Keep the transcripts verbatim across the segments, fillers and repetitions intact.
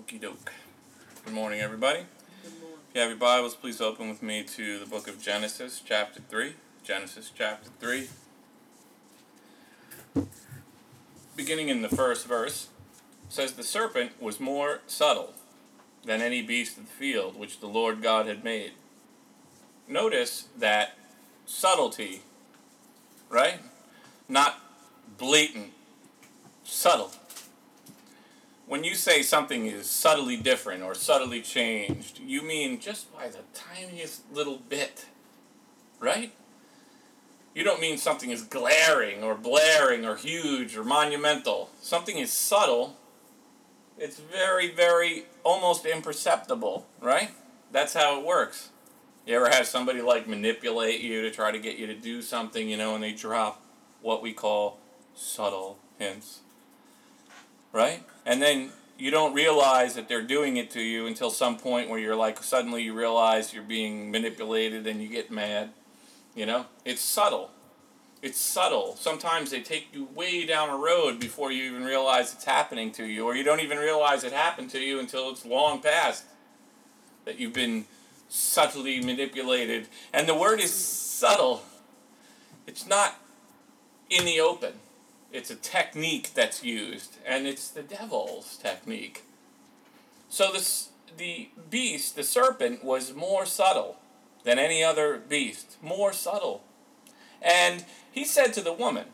Okie doke. Good morning, everybody. Good morning. If you have your Bibles, please open with me to the book of Genesis, chapter three. Genesis, chapter three. Beginning in the first verse, says, "The serpent was more subtle than any beast of the field which the Lord God had made." Notice that subtlety, right? Not blatant, subtle. When you say something is subtly different or subtly changed, you mean just by the tiniest little bit, right? You don't mean something is glaring or blaring or huge or monumental. Something is subtle. It's very, very, almost imperceptible, right? That's how it works. You ever have somebody like manipulate you to try to get you to do something, you know, and they drop what we call subtle hints, right? And then you don't realize that they're doing it to you until some point where you're like, suddenly you realize you're being manipulated and you get mad, you know? It's subtle. It's subtle. Sometimes they take you way down a road before you even realize it's happening to you, or you don't even realize it happened to you until it's long past that you've been subtly manipulated. And the word is subtle. It's not in the open. It's a technique that's used, and it's the devil's technique. So this, the beast, the serpent, was more subtle than any other beast. More subtle. And he said to the woman,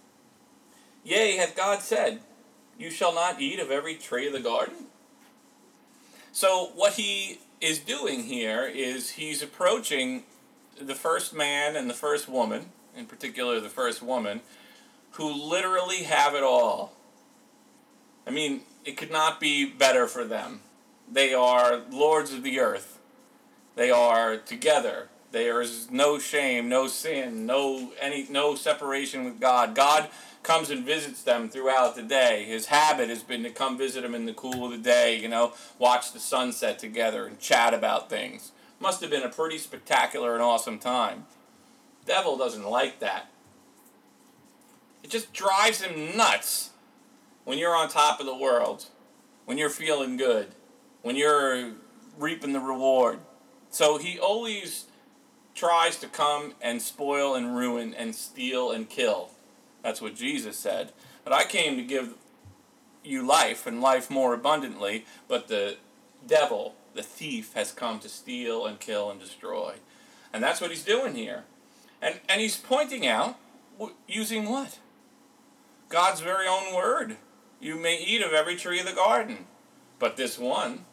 "Yea, hath God said, you shall not eat of every tree of the garden?" So what he is doing here is he's approaching the first man and the first woman, in particular the first woman, who literally have it all. I mean, it could not be better for them. They are lords of the earth. They are together. There is no shame, no sin, no any no separation with God. God comes and visits them throughout the day. His habit has been to come visit them in the cool of the day, you know, watch the sunset together and chat about things. Must have been a pretty spectacular and awesome time. Devil doesn't like that. It just drives him nuts when you're on top of the world, when you're feeling good, when you're reaping the reward. So he always tries to come and spoil and ruin and steal and kill. That's what Jesus said. But I came to give you life and life more abundantly, but the devil, the thief, has come to steal and kill and destroy. And that's what he's doing here. And, and he's pointing out, using what? God's very own word. You may eat of every tree of the garden, but this one.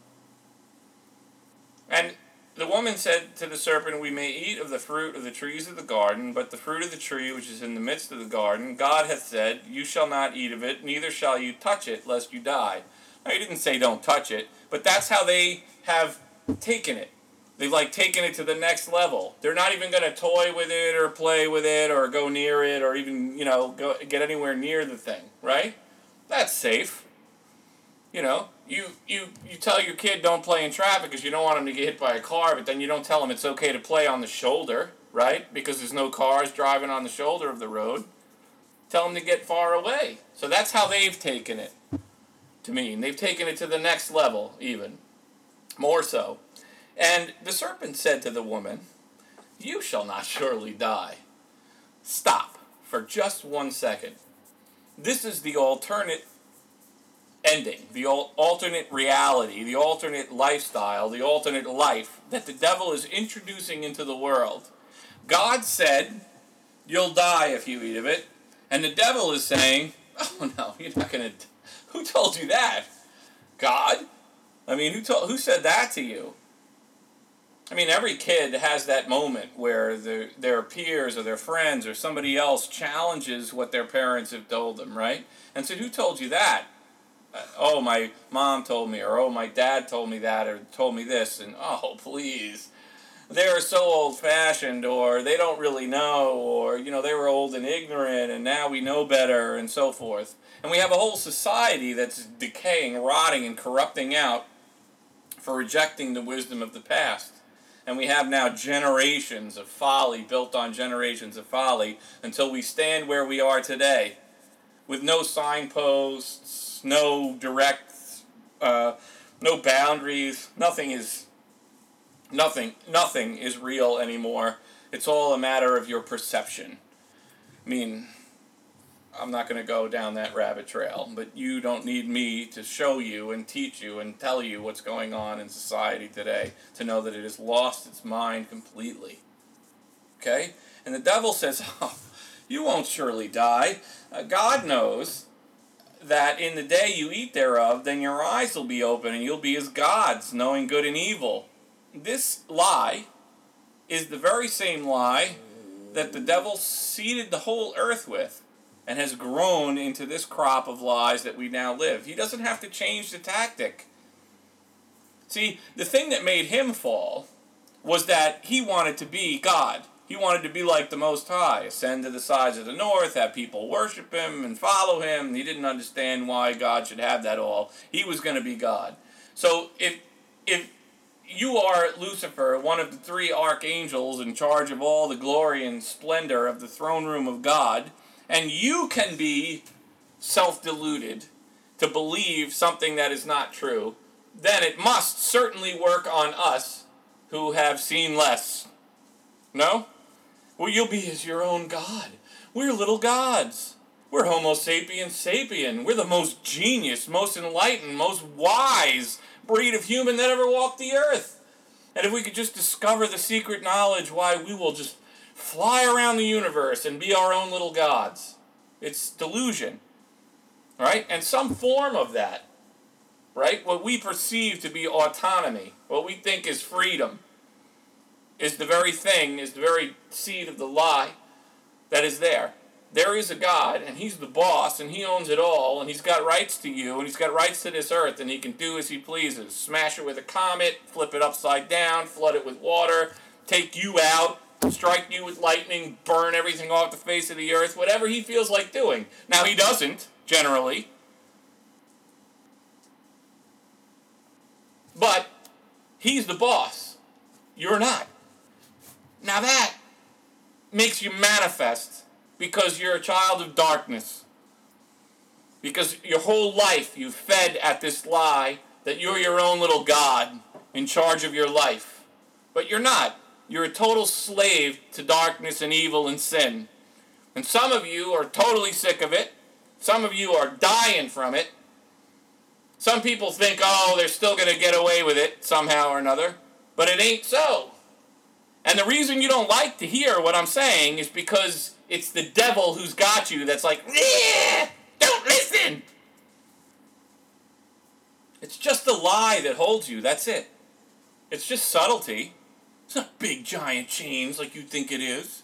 And the woman said to the serpent, "We may eat of the fruit of the trees of the garden, but the fruit of the tree which is in the midst of the garden, God hath said, you shall not eat of it, neither shall you touch it, lest you die." Now, he didn't say don't touch it, but that's how they have taken it. They've like taken it to the next level. They're not even going to toy with it or play with it or go near it or even, you know, go get anywhere near the thing, right? That's safe. You know, you, you, you tell your kid don't play in traffic because you don't want him to get hit by a car, but then you don't tell him it's okay to play on the shoulder, right? Because there's no cars driving on the shoulder of the road. Tell him to get far away. So that's how they've taken it to mean. They've taken it to the next level even. More so. And the serpent said to the woman, "You shall not surely die." Stop for just one second. This is the alternate ending, the alternate reality, the alternate lifestyle, the alternate life that the devil is introducing into the world. God said, "You'll die if you eat of it." And the devil is saying, "Oh no, you're not going to... Who told you that? God? I mean, who told? Who said that to you?" I mean, every kid has that moment where the, their peers or their friends or somebody else challenges what their parents have told them, right? And said, "Who told you that?" Uh, "Oh, my mom told me," or "Oh, my dad told me that," or "told me this," and "Oh, please. They're so old-fashioned," or "They don't really know," or, you know, "They were old and ignorant, and now we know better," and so forth. And we have a whole society that's decaying, rotting, and corrupting out for rejecting the wisdom of the past. And we have now generations of folly built on generations of folly until we stand where we are today with no signposts, no direct uh, no boundaries, nothing is, nothing, nothing is real anymore. It's all a matter of your perception. I mean, I'm not going to go down that rabbit trail, but you don't need me to show you and teach you and tell you what's going on in society today to know that it has lost its mind completely. Okay? And the devil says, oh, you won't surely die. Uh, God knows that in the day you eat thereof, then your eyes will be open and you'll be as gods, knowing good and evil. This lie is the very same lie that the devil seeded the whole earth with and has grown into this crop of lies that we now live. He doesn't have to change the tactic. See, the thing that made him fall was that he wanted to be God. He wanted to be like the Most High, ascend to the sides of the north, have people worship him and follow him. He didn't understand why God should have that all. He was going to be God. So if if you are Lucifer, one of the three archangels in charge of all the glory and splendor of the throne room of God, and you can be self-deluded to believe something that is not true, then it must certainly work on us who have seen less. No? Well, you'll be as your own God. We're little gods. We're Homo sapiens sapien. We're the most genius, most enlightened, most wise breed of human that ever walked the earth. And if we could just discover the secret knowledge, why, we will just fly around the universe and be our own little gods. It's delusion. Right? And some form of that. Right? What we perceive to be autonomy, what we think is freedom, is the very thing, is the very seed of the lie that is there. There is a God, and he's the boss, and he owns it all, and he's got rights to you, and he's got rights to this earth, and he can do as he pleases. Smash it with a comet, flip it upside down, flood it with water, take you out, strike you with lightning, burn everything off the face of the earth, whatever he feels like doing. Now, he doesn't, generally. But he's the boss. You're not. Now that makes you manifest because you're a child of darkness. Because your whole life you've fed at this lie that you're your own little God in charge of your life. But you're not. You're a total slave to darkness and evil and sin. And some of you are totally sick of it. Some of you are dying from it. Some people think, oh, they're still going to get away with it somehow or another. But it ain't so. And the reason you don't like to hear what I'm saying is because it's the devil who's got you that's like, yeah, don't listen. It's just the lie that holds you. That's it. It's just subtlety. It's not big, giant chains like you think it is.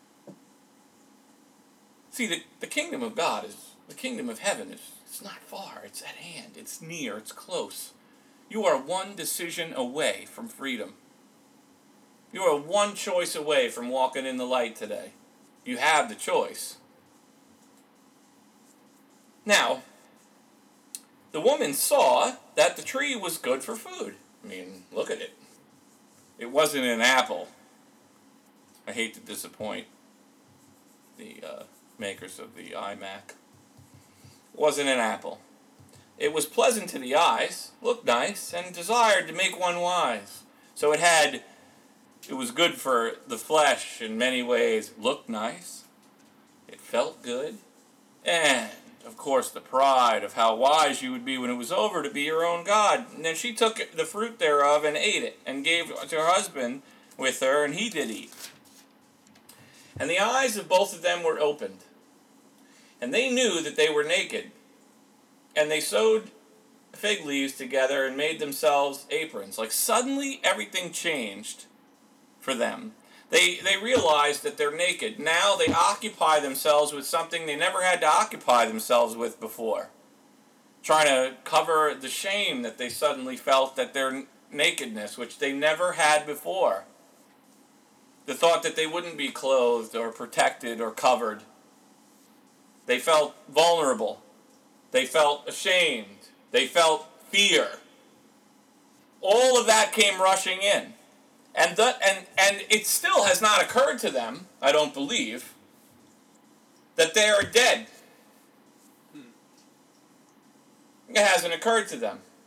See, the, the kingdom of God is, the kingdom of heaven is, it's not far. It's at hand. It's near. It's close. You are one decision away from freedom. You are one choice away from walking in the light today. You have the choice. Now, the woman saw that the tree was good for food. I mean, look at it. It wasn't an apple. I hate to disappoint the uh, makers of the iMac. It wasn't an apple. It was pleasant to the eyes, looked nice, and desired to make one wise. So it had... It was good for the flesh in many ways. Looked nice. It felt good. And, of course, the pride of how wise you would be when it was over to be your own God. And then she took the fruit thereof and ate it, and gave it to her husband with her, and he did eat. And the eyes of both of them were opened. And they knew that they were naked. And they sewed fig leaves together and made themselves aprons. Like, suddenly everything changed for them. They they realize that they're naked. Now they occupy themselves with something they never had to occupy themselves with before. Trying to cover the shame that they suddenly felt at their nakedness, which they never had before. The thought that they wouldn't be clothed or protected or covered. They felt vulnerable. They felt ashamed. They felt fear. All of that came rushing in. And, the, and and it still has not occurred to them, I don't believe, that they are dead. It hasn't occurred to them.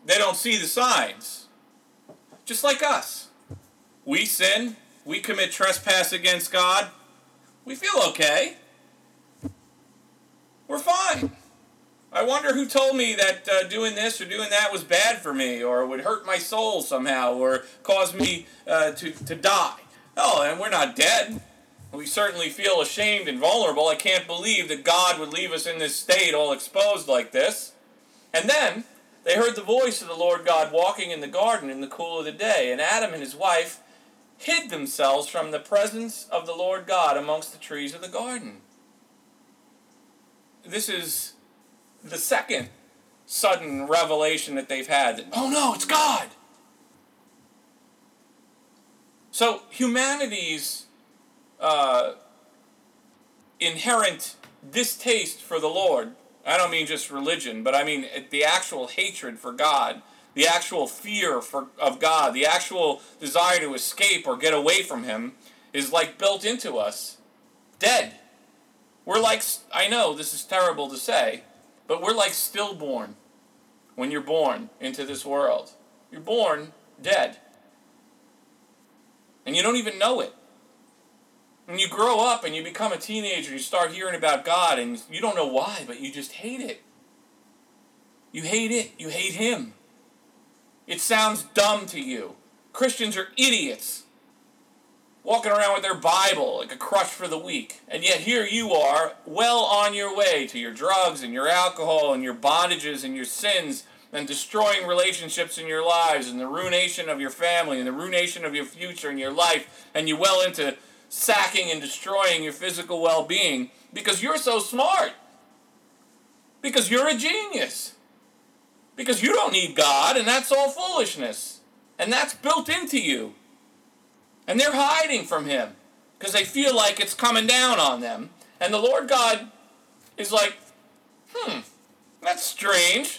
They don't see the signs. Just like us. We sin. We commit trespass against God. We feel okay. We're fine. I wonder who told me that uh, doing this or doing that was bad for me, or would hurt my soul somehow, or cause me uh, to, to die. Oh, and we're not dead. We certainly feel ashamed and vulnerable. I can't believe that God would leave us in this state all exposed like this. And then they heard the voice of the Lord God walking in the garden in the cool of the day, and Adam and his wife hid themselves from the presence of the Lord God amongst the trees of the garden. This is the second sudden revelation that they've had. That, oh no, it's God! So humanity's uh, inherent distaste for the Lord, I don't mean just religion, but I mean the actual hatred for God, the actual fear for, of God, the actual desire to escape or get away from Him, is like built into us, dead. We're like, I know this is terrible to say, but we're like stillborn when you're born into this world. You're born dead. And you don't even know it. And you grow up and you become a teenager, you start hearing about God, and you don't know why, but you just hate it. You hate it. You hate Him. It sounds dumb to you. Christians are idiots, walking around with their Bible like a crutch for the weak. And yet here you are, well on your way to your drugs and your alcohol and your bondages and your sins, and destroying relationships in your lives, and the ruination of your family, and the ruination of your future and your life, and you well into sacking and destroying your physical well-being because you're so smart. Because you're a genius. Because you don't need God, and that's all foolishness. And that's built into you. And they're hiding from Him because they feel like it's coming down on them. And the Lord God is like, hmm, that's strange.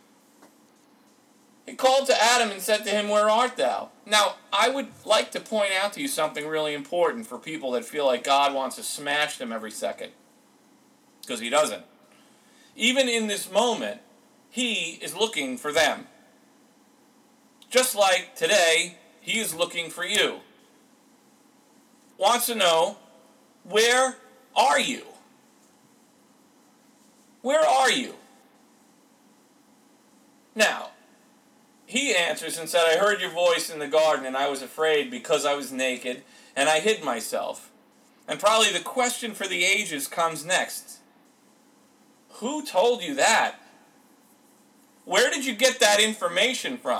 He called to Adam and said to him, where art thou? Now, I would like to point out to you something really important for people that feel like God wants to smash them every second. Because He doesn't. Even in this moment, He is looking for them. Just like today, He is looking for you. Wants to know, where are you? Where are you? Now, He answers and said, I heard your voice in the garden, and I was afraid because I was naked, and I hid myself. And probably the question for the ages comes next. Who told you that? Where did you get that information from?